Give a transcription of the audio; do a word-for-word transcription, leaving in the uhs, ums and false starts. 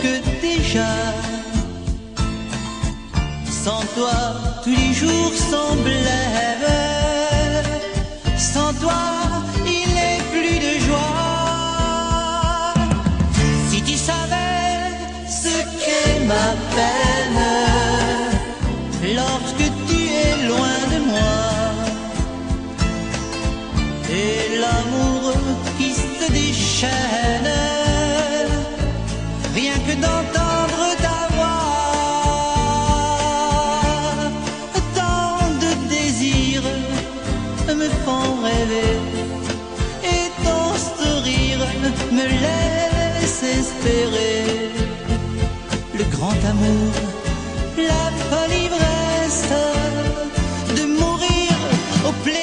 que déjà, sans toi, tous les jours semblèrent. Sans toi, il n'est plus de joie. Si tu savais ce qu'est ma peine, lorsque tu es loin de moi, et l'amour qui se déchaîne, rien que d'entendre ta voix, tant de désirs me font rêver, et ton sourire me laisse espérer le grand amour, la folle ivresse de mourir au plaisir